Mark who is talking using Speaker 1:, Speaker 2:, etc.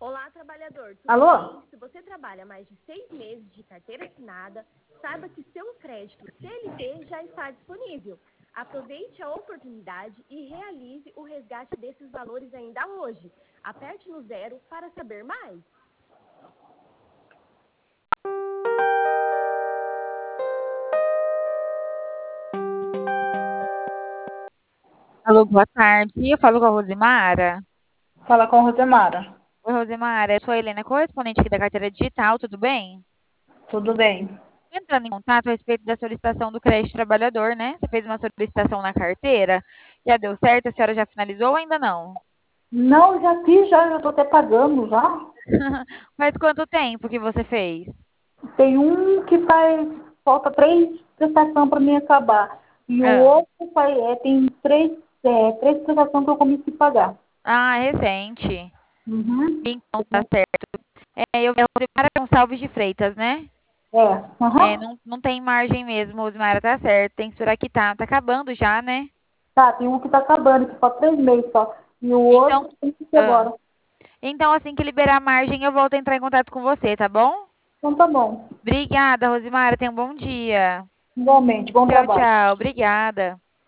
Speaker 1: Olá, trabalhador, tudo
Speaker 2: Alô?
Speaker 1: bem? Se você trabalha mais de 6 meses de carteira assinada, saiba que seu crédito CLT já está disponível. Aproveite a oportunidade e realize o resgate desses valores ainda hoje. Aperte no 0 para saber mais.
Speaker 3: Alô, boa tarde. Eu falo com a Rosimara.
Speaker 2: Fala com a Rosemara.
Speaker 3: Oi, Rosimara. Eu sou a Helena, correspondente aqui da carteira digital, tudo bem?
Speaker 2: Tudo bem?
Speaker 3: Tô entrando em contato a respeito da solicitação do crédito trabalhador, né? Você fez uma solicitação na carteira. Já deu certo? A senhora já finalizou ou ainda não?
Speaker 2: Não, já fiz, já estou até pagando já.
Speaker 3: Faz quanto tempo que você fez?
Speaker 2: Tem um que falta 3 prestações para mim acabar. E o
Speaker 3: Ah,
Speaker 2: outro tem três prestações que eu comecei a pagar.
Speaker 3: recente.
Speaker 2: Uhum.
Speaker 3: Então, tá certo. Eu vi a Rosimara Gonçalves de Freitas, né?
Speaker 2: Aham.
Speaker 3: Não tem margem mesmo, Rosimara, tá certo. Tem que esperar que tá acabando já, né?
Speaker 2: Tá, tem um que está acabando, que falta 3 meses só. E o outro
Speaker 3: Então,
Speaker 2: tem que ser
Speaker 3: ah,
Speaker 2: agora.
Speaker 3: então, assim que liberar a margem, eu volto a entrar em contato com você, tá bom?
Speaker 2: Então tá bom.
Speaker 3: Obrigada, Rosimara. Tenha um bom dia.
Speaker 2: Igualmente, bom
Speaker 3: Tchau,
Speaker 2: trabalho.
Speaker 3: tchau. Obrigada.